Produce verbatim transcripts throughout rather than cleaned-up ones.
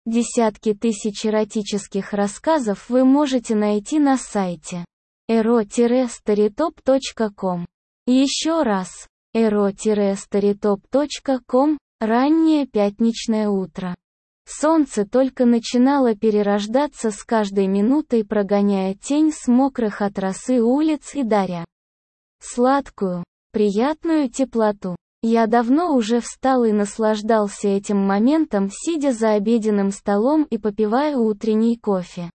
Десятки тысяч эротических рассказов вы можете найти на сайте эро старитоп точка ком. Еще раз, эро старитоп точка ком, раннее пятничное утро. Солнце только начинало перерождаться с каждой минутой, прогоняя тень с мокрых от росы улиц и даря сладкую, приятную теплоту. Я давно уже встал и наслаждался этим моментом, сидя за обеденным столом и попивая утренний кофе.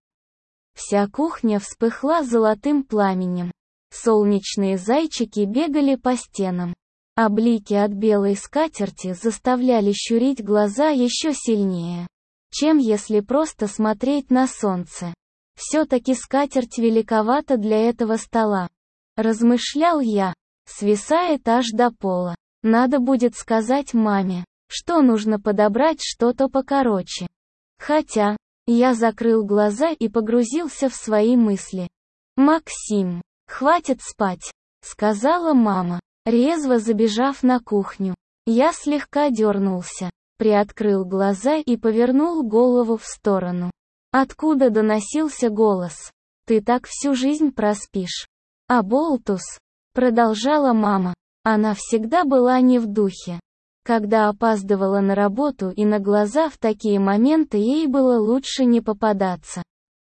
Вся кухня вспыхла золотым пламенем. Солнечные зайчики бегали по стенам, а блики от белой скатерти заставляли щурить глаза еще сильнее, чем если просто смотреть на солнце. Все-таки скатерть великовата для этого стола. Размышлял я, свисает аж до пола. Надо будет сказать маме, что нужно подобрать что-то покороче. Хотя, я закрыл глаза и погрузился в свои мысли. «Максим, хватит спать», — сказала мама, резво забежав на кухню. Я слегка дернулся, приоткрыл глаза и повернул голову в сторону. Откуда доносился голос? «Ты так всю жизнь проспишь». «Аболтус», — продолжала мама. Она всегда была не в духе. Когда опаздывала на работу и на глаза, в такие моменты ей было лучше не попадаться.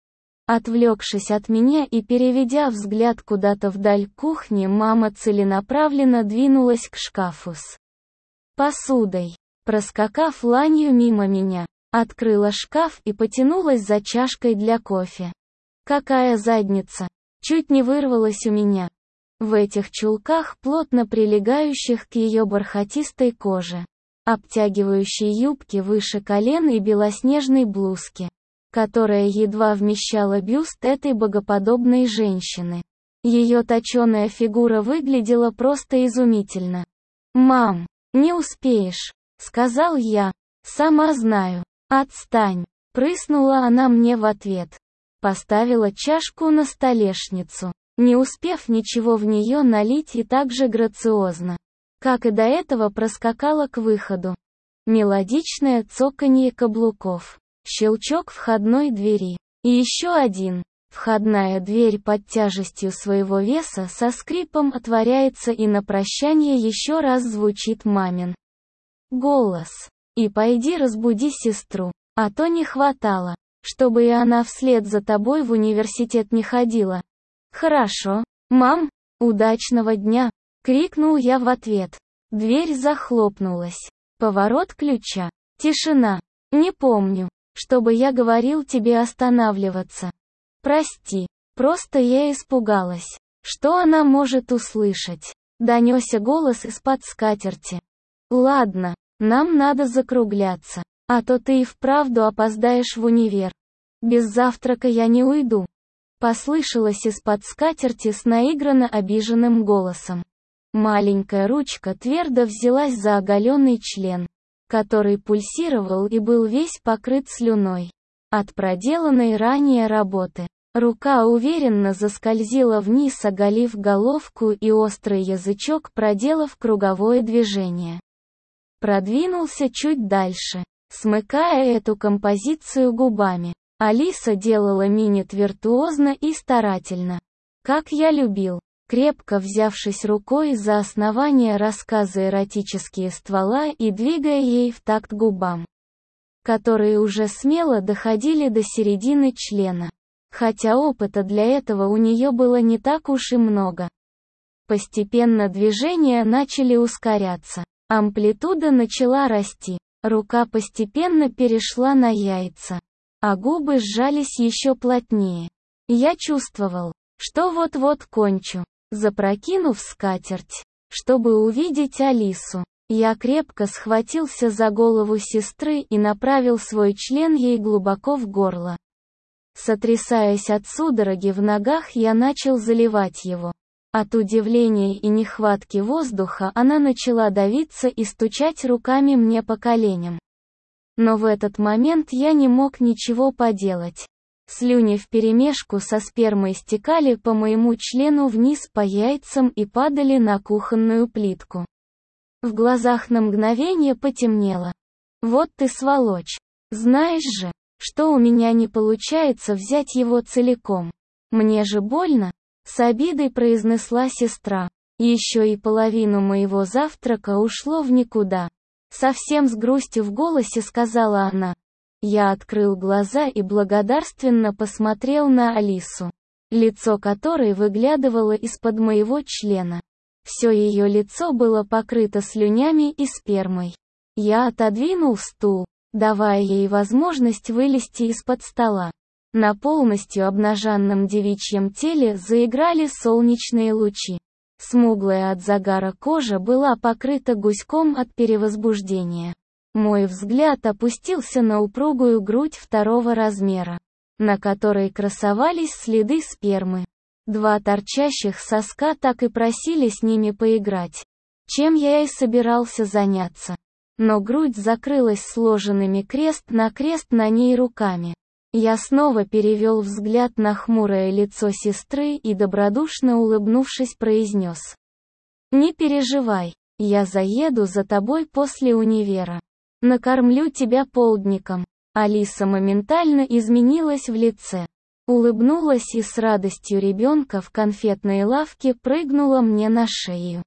Отвлекшись от меня и переведя взгляд куда-то вдаль кухни, мама целенаправленно двинулась к шкафу с посудой. Проскакав ланью мимо меня, открыла шкаф и потянулась за чашкой для кофе. Какая задница! Чуть не вырвалась у меня. В этих чулках, плотно прилегающих к ее бархатистой коже, обтягивающей юбки выше колен и белоснежной блузки, которая едва вмещала бюст этой богоподобной женщины. Ее точеная фигура выглядела просто изумительно. «Мам, не успеешь», — сказал я. «Сама знаю». «Отстань», — прыснула она мне в ответ. Поставила чашку на столешницу, не успев ничего в нее налить, и так же грациозно, как и до этого, проскакала к выходу. Мелодичное цоканье каблуков, щелчок входной двери, и еще один. Входная дверь под тяжестью своего веса со скрипом отворяется, и на прощание еще раз звучит мамин голос. «И пойди разбуди сестру, а то не хватало, чтобы и она вслед за тобой в университет не ходила». «Хорошо, мам, удачного дня!» — крикнул я в ответ. Дверь захлопнулась. Поворот ключа. Тишина. «Не помню, чтобы я говорил тебе останавливаться. Прости, просто я испугалась, что она может услышать». Донесся голос из-под скатерти. «Ладно, нам надо закругляться, а то ты и вправду опоздаешь в универ. Без завтрака я не уйду». Послышалось из-под скатерти с наигранно обиженным голосом. Маленькая ручка твердо взялась за оголенный член, который пульсировал и был весь покрыт слюной от проделанной ранее работы. Рука уверенно заскользила вниз, оголив головку, и острый язычок, проделав круговое движение, продвинулся чуть дальше, смыкая эту композицию губами. Алиса делала минет виртуозно и старательно. Как я любил, крепко взявшись рукой за основание рассказа эротические ствола и двигая ей в такт губам, которые уже смело доходили до середины члена. Хотя опыта для этого у нее было не так уж и много. Постепенно движения начали ускоряться. Амплитуда начала расти. Рука постепенно перешла на яйца, а губы сжались еще плотнее. Я чувствовал, что вот-вот кончу. Запрокинув скатерть, чтобы увидеть Алису, я крепко схватился за голову сестры и направил свой член ей глубоко в горло. Сотрясаясь от судороги в ногах, я начал заливать его. От удивления и нехватки воздуха она начала давиться и стучать руками мне по коленям. Но в этот момент я не мог ничего поделать. Слюни вперемешку со спермой стекали по моему члену вниз по яйцам и падали на кухонную плитку. В глазах на мгновение потемнело. «Вот ты сволочь!» Знаешь же, что у меня не получается взять его целиком. Мне же больно, с обидой произнесла сестра. Еще и половину моего завтрака ушло в никуда. Совсем с грустью в голосе сказала она. Я открыл глаза и благодарственно посмотрел на Алису, лицо которой выглядывало из-под моего члена. Все ее лицо было покрыто слюнями и спермой. Я отодвинул стул, давая ей возможность вылезти из-под стола. На полностью обнаженном девичьем теле заиграли солнечные лучи. Смуглая от загара кожа была покрыта гуськом от перевозбуждения. Мой взгляд опустился на упругую грудь второго размера, на которой красовались следы спермы. Два торчащих соска так и просили с ними поиграть, чем я и собирался заняться. Но грудь закрылась сложенными крест на крест на ней руками. Я снова перевел взгляд на хмурое лицо сестры и добродушно улыбнувшись произнес. «Не переживай, я заеду за тобой после универа. Накормлю тебя полдником». Алиса моментально изменилась в лице. Улыбнулась и с радостью ребенка в конфетной лавке прыгнула мне на шею.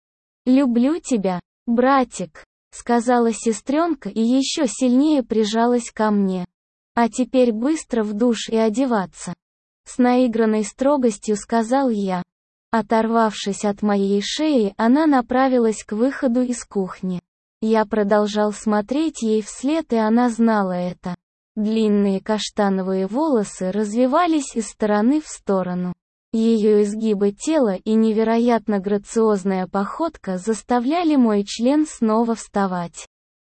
«Люблю тебя, братик», — сказала сестренка и еще сильнее прижалась ко мне. «А теперь быстро в душ и одеваться», — с наигранной строгостью сказал я. Оторвавшись от моей шеи, она направилась к выходу из кухни. Я продолжал смотреть ей вслед, и она знала это. Длинные каштановые волосы развивались из стороны в сторону. Ее изгибы тела и невероятно грациозная походка заставляли мой член снова вставать.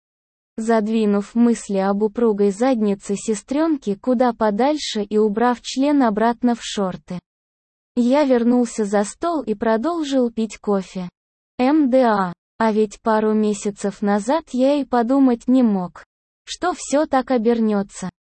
Задвинув мысли об упругой заднице сестренки куда подальше и убрав член обратно в шорты, я вернулся за стол и продолжил пить кофе. МДА. А ведь пару месяцев назад я и подумать не мог, что все так обернется.